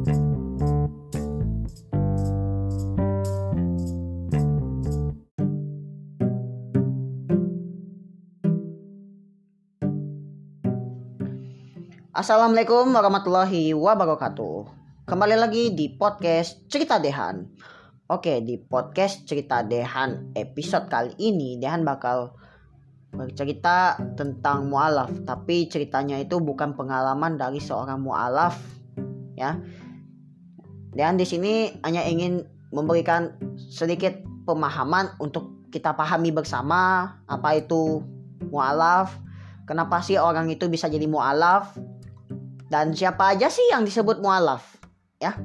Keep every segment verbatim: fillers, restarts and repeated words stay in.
Assalamualaikum warahmatullahi wabarakatuh. Kembali lagi di podcast Cerita Dehan. Oke, di podcast Cerita Dehan episode kali ini Dehan bakal bercerita tentang mu'alaf. Tapi ceritanya itu bukan pengalaman dari seorang mu'alaf, ya. Dehan di sini hanya ingin memberikan sedikit pemahaman untuk kita pahami bersama apa itu mu'alaf, kenapa sih orang itu bisa jadi mu'alaf, dan siapa aja sih yang disebut mu'alaf, ya.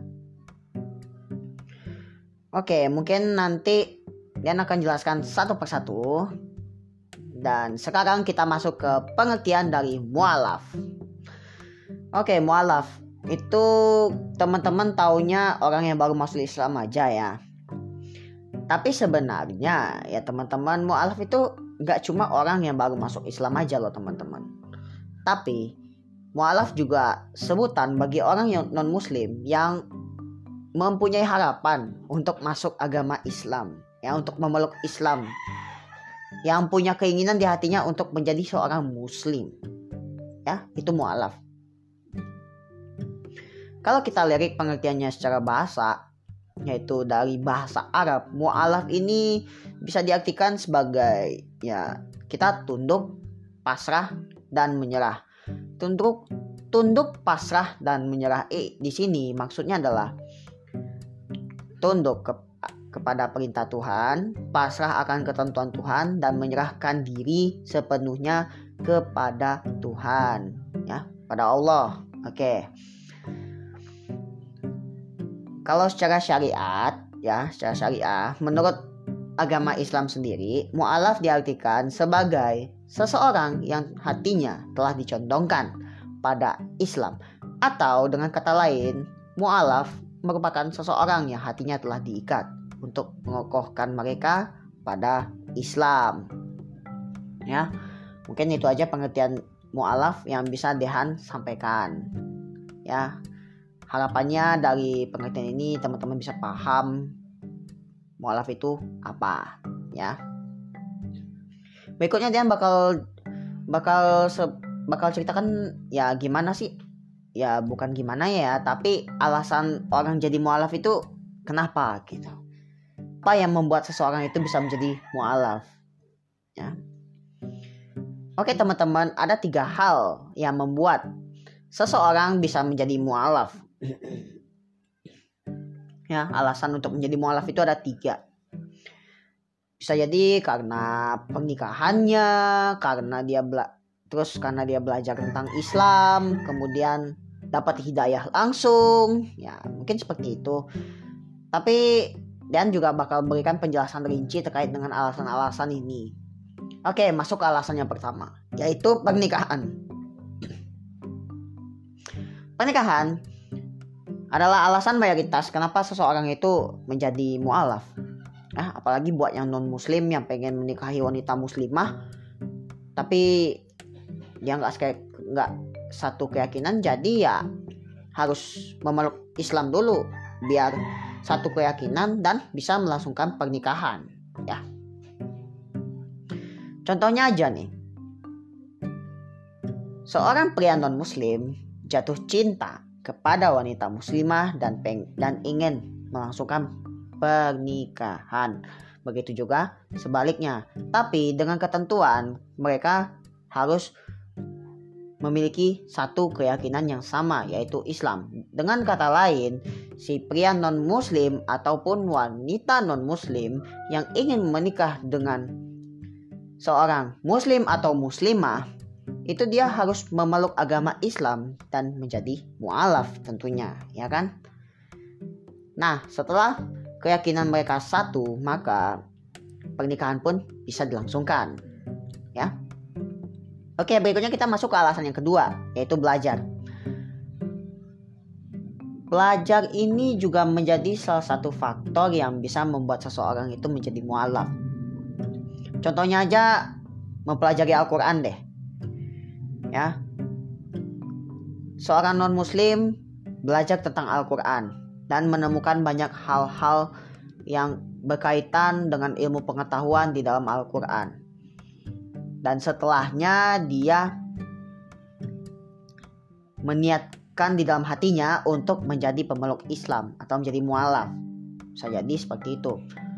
Oke, mungkin nanti Dian akan jelaskan satu persatu. Dan sekarang kita masuk ke pengertian dari mu'alaf. Oke, mu'alaf itu teman-teman taunya orang yang baru masuk Islam aja, ya. Tapi sebenarnya ya teman-teman, mu'alaf itu gak cuma orang yang baru masuk Islam aja loh teman-teman. Tapi mu'alaf juga sebutan bagi orang yang non-muslim yang mempunyai harapan untuk masuk agama Islam, ya, untuk memeluk Islam, yang punya keinginan di hatinya untuk menjadi seorang muslim, ya, itu mu'alaf. Kalau kita lirik pengertiannya secara bahasa, yaitu dari bahasa Arab, mu'alaf ini bisa diartikan sebagai, ya, kita tunduk, pasrah, dan menyerah. Tunduk, tunduk, pasrah, dan menyerah. Eh, di sini maksudnya adalah tunduk ke, kepada perintah Tuhan, pasrah akan ketentuan Tuhan, dan menyerahkan diri sepenuhnya kepada Tuhan, ya, pada Allah. Oke. Kalau secara syariat, ya, secara syariah, menurut agama Islam sendiri, mu'alaf diartikan sebagai seseorang yang hatinya telah dicondongkan pada Islam. Atau dengan kata lain, mu'alaf merupakan seseorang yang hatinya telah diikat untuk mengokohkan mereka pada Islam. Ya, mungkin itu aja pengertian mu'alaf yang bisa Dehan sampaikan. Ya, harapannya dari pengertian ini teman-teman bisa paham mu'alaf itu apa, ya. Berikutnya dia bakal bakal se, bakal ceritakan ya gimana sih, ya bukan gimana ya, tapi alasan orang jadi mu'alaf itu kenapa gitu. Apa yang membuat seseorang itu bisa menjadi mu'alaf, ya. Oke teman-teman, ada tiga hal yang membuat seseorang bisa menjadi mu'alaf. Ya, alasan untuk menjadi mu'alaf itu ada tiga. Bisa jadi karena pernikahannya, karena dia bela- terus karena dia belajar tentang Islam, kemudian dapat hidayah langsung, ya mungkin seperti itu. Tapi Dan juga bakal berikan penjelasan rinci terkait dengan alasan-alasan ini. Oke, masuk ke alasan yang pertama, yaitu pernikahan. Pernikahan adalah alasan mayoritas kenapa seseorang itu menjadi mu'alaf. Nah, apalagi buat yang non muslim yang pengen menikahi wanita muslimah tapi dia nggak nggak satu keyakinan, jadi ya harus memeluk Islam dulu biar satu keyakinan dan bisa melangsungkan pernikahan, ya. Contohnya aja nih, seorang pria non muslim jatuh cinta kepada wanita muslimah dan peng dan ingin melangsungkan pernikahan. Begitu juga sebaliknya. Tapi dengan ketentuan mereka harus memiliki satu keyakinan yang sama, yaitu Islam. Dengan kata lain, si pria non-muslim ataupun wanita non-muslim yang ingin menikah dengan seorang muslim atau muslimah, itu dia harus memeluk agama Islam dan menjadi mu'alaf tentunya, ya kan? Nah, setelah keyakinan mereka satu, maka pernikahan pun bisa dilangsungkan, ya. Oke, berikutnya kita masuk ke alasan yang kedua, yaitu belajar. Belajar ini juga menjadi salah satu faktor yang bisa membuat seseorang itu menjadi mu'alaf. Contohnya aja mempelajari Al-Quran deh, ya. Seorang non muslim belajar tentang Al-Quran dan menemukan banyak hal-hal yang berkaitan dengan ilmu pengetahuan di dalam Al-Quran. Dan setelahnya dia meniatkan di dalam hatinya untuk menjadi pemeluk Islam atau menjadi mualaf. Bisa jadi seperti itu.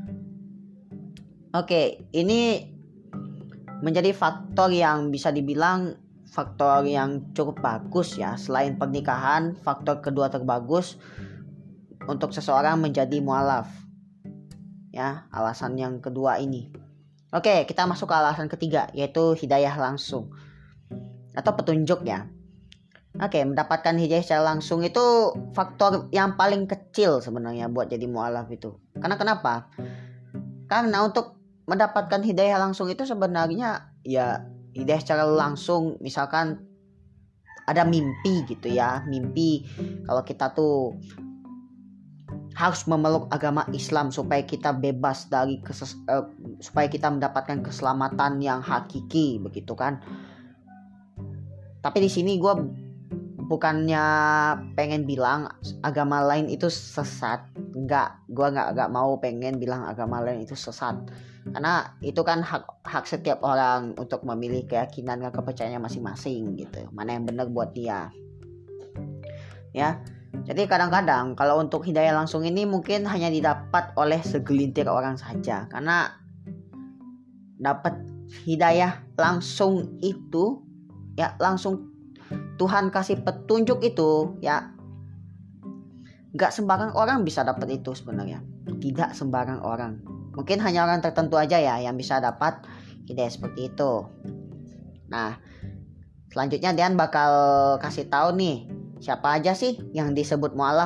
Oke, ini menjadi faktor yang bisa dibilang faktor yang cukup bagus ya. Selain pernikahan, faktor kedua terbagus untuk seseorang menjadi mualaf. Ya, alasan yang kedua ini. Oke, kita masuk ke alasan ketiga, yaitu hidayah langsung atau petunjuk ya. Oke, mendapatkan hidayah secara langsung itu faktor yang paling kecil sebenarnya buat jadi mualaf itu. Karena kenapa? Karena untuk mendapatkan hidayah langsung itu sebenarnya ya hidayah secara langsung, misalkan ada mimpi gitu ya, mimpi kalau kita tuh harus memeluk agama Islam supaya kita bebas dari keses, uh, supaya kita mendapatkan keselamatan yang hakiki begitu kan. Tapi di sini gue bukannya pengen bilang agama lain itu sesat, enggak, gue nggak nggak mau pengen bilang agama lain itu sesat. Karena itu kan hak hak setiap orang untuk memilih keyakinan dan kepercayaannya masing-masing gitu. Mana yang benar buat dia. Ya. Jadi kadang-kadang kalau untuk hidayah langsung ini mungkin hanya didapat oleh segelintir orang saja. Karena dapat hidayah langsung itu ya langsung Tuhan kasih petunjuk itu ya enggak sembarang orang bisa dapat itu sebenarnya. Tidak sembarang orang. Mungkin hanya orang tertentu aja ya yang bisa dapat hidayah seperti itu. Nah, selanjutnya Dian bakal kasih tahu nih siapa aja sih yang disebut mualaf.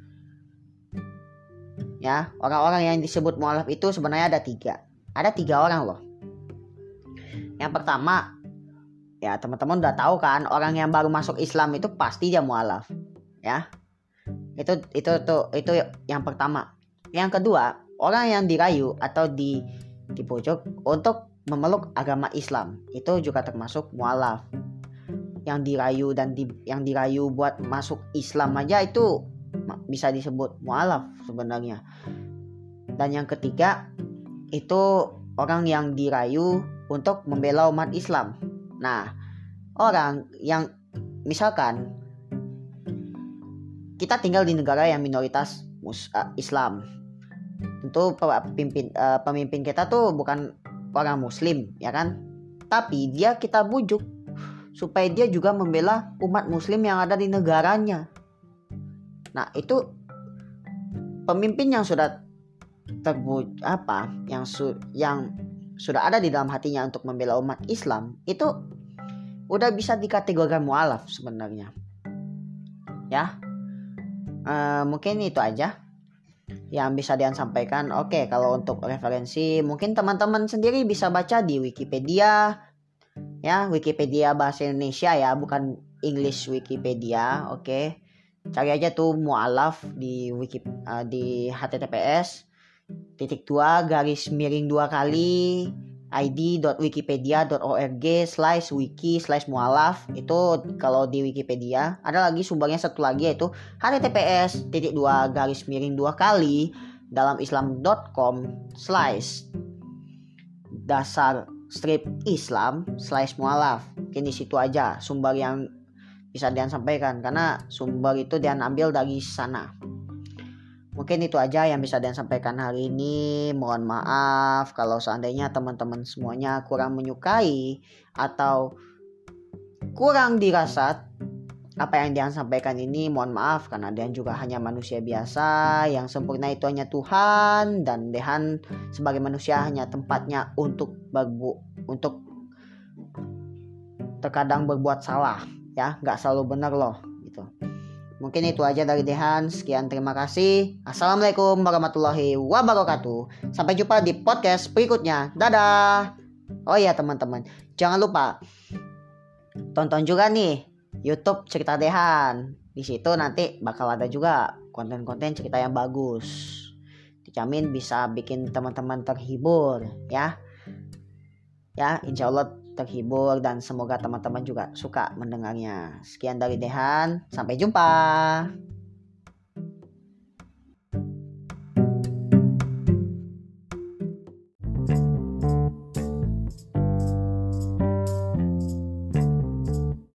Ya, orang-orang yang disebut mualaf itu sebenarnya ada tiga. Ada tiga orang loh. Yang pertama, ya teman-teman udah tahu kan, orang yang baru masuk Islam itu pasti dia mualaf. Ya, itu itu tuh itu yang pertama. Yang kedua, orang yang dirayu atau di dipojok untuk memeluk agama Islam itu juga termasuk mualaf. Yang dirayu dan di, yang dirayu buat masuk Islam aja itu bisa disebut mualaf sebenarnya. Dan yang ketiga itu orang yang dirayu untuk membela umat Islam. Nah, orang yang misalkan kita tinggal di negara yang minoritas mus, uh, Islam. Tentu pemimpin uh, pemimpin kita tuh bukan orang muslim ya kan, tapi dia kita bujuk supaya dia juga membela umat muslim yang ada di negaranya. Nah, itu pemimpin yang sudah terbu apa yang su yang sudah ada di dalam hatinya untuk membela umat Islam itu udah bisa dikategorikan mualaf sebenarnya. Ya, uh, mungkin itu aja yang bisa Dian sampaikan. Oke, kalau untuk referensi mungkin teman-teman sendiri bisa baca di Wikipedia ya, Wikipedia bahasa Indonesia ya, bukan English Wikipedia. Oke, cari aja tuh mualaf di wiki uh, di H T T P S titik dua garis miring dua kali id.wikipedia.org slash wiki slash mualaf. Itu kalau di Wikipedia. Ada lagi sumbernya satu lagi yaitu https titik dua garis miring dua kali dalam islam dot com slash dasar strip islam slash mualaf. Mungkin di situ aja sumber yang bisa Dian sampaikan, karena sumber itu Dian ambil dari sana. Mungkin itu aja yang bisa Dian sampaikan hari ini. Mohon maaf kalau seandainya teman-teman semuanya kurang menyukai atau kurang dirasa apa yang Dian sampaikan ini. Mohon maaf, karena Dian juga hanya manusia biasa. Yang sempurna itu hanya Tuhan, dan Dian sebagai manusia hanya tempatnya untuk berbu untuk terkadang berbuat salah ya, nggak selalu benar loh gitu. Mungkin itu aja dari Dehan. Sekian, terima kasih. Assalamualaikum warahmatullahi wabarakatuh. Sampai jumpa di podcast berikutnya. Dadah. Oh iya teman-teman, jangan lupa tonton juga nih YouTube Cerita Dehan. Di situ nanti bakal ada juga konten-konten cerita yang bagus. Dijamin bisa bikin teman-teman terhibur ya. Ya, insya Allah terhibur, dan semoga teman-teman juga suka mendengarnya. Sekian dari Dehan, sampai jumpa.